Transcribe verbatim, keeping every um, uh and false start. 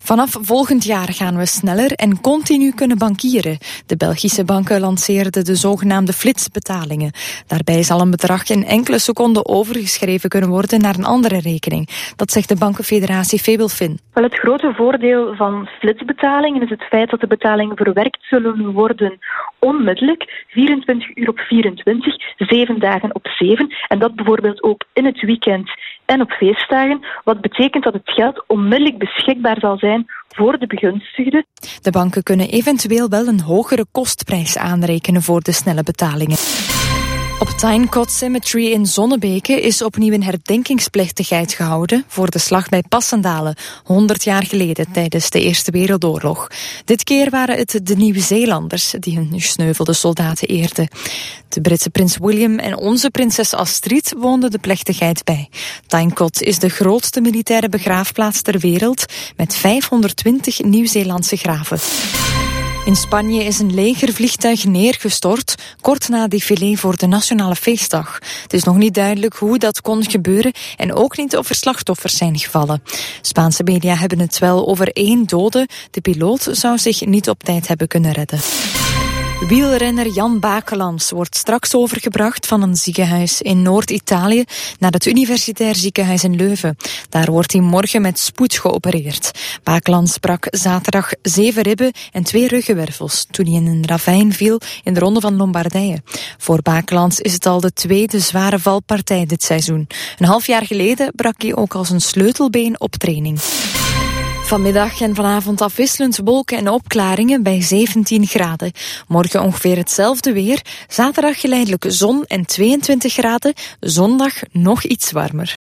Vanaf volgend jaar gaan we sneller en continu kunnen bankieren. De Belgische banken lanceerden de zogenaamde flitsbetalingen. Daarbij zal een bedrag in enkele seconden overgeschreven kunnen worden naar een andere rekening. Dat zegt de bankenfederatie Febelfin. Wel, het grote voordeel van flitsbetalingen is het feit dat de betalingen verwerkt zullen worden onmiddellijk, vierentwintig uur op vierentwintig, zeven dagen op zeven. En dat bijvoorbeeld ook in het weekend en op feestdagen, wat betekent dat het geld onmiddellijk beschikbaar zal zijn voor de begunstigden. De banken kunnen eventueel wel een hogere kostprijs aanrekenen voor de snelle betalingen. Op Tynecott Cemetery in Zonnebeke is opnieuw een herdenkingsplechtigheid gehouden voor de slag bij Passendale, honderd jaar geleden tijdens de Eerste Wereldoorlog. Dit keer waren het de Nieuw-Zeelanders die hun gesneuvelde soldaten eerden. De Britse prins William en onze prinses Astrid woonden de plechtigheid bij. Tynecott is de grootste militaire begraafplaats ter wereld met vijfhonderdtwintig Nieuw-Zeelandse graven. In Spanje is een legervliegtuig neergestort kort na het défilé voor de Nationale Feestdag. Het is nog niet duidelijk hoe dat kon gebeuren en ook niet of er slachtoffers zijn gevallen. Spaanse media hebben het wel over één dode. De piloot zou zich niet op tijd hebben kunnen redden. Wielrenner Jan Bakelans wordt straks overgebracht van een ziekenhuis in Noord-Italië naar het Universitair Ziekenhuis in Leuven. Daar wordt hij morgen met spoed geopereerd. Bakelans brak zaterdag zeven ribben en twee ruggenwervels toen hij in een ravijn viel in de Ronde van Lombardije. Voor Bakelans is het al de tweede zware valpartij dit seizoen. Een half jaar geleden brak hij ook als een sleutelbeen op training. Vanmiddag en vanavond afwisselend wolken en opklaringen bij zeventien graden. Morgen ongeveer hetzelfde weer. Zaterdag geleidelijk zon en tweeëntwintig graden. Zondag nog iets warmer.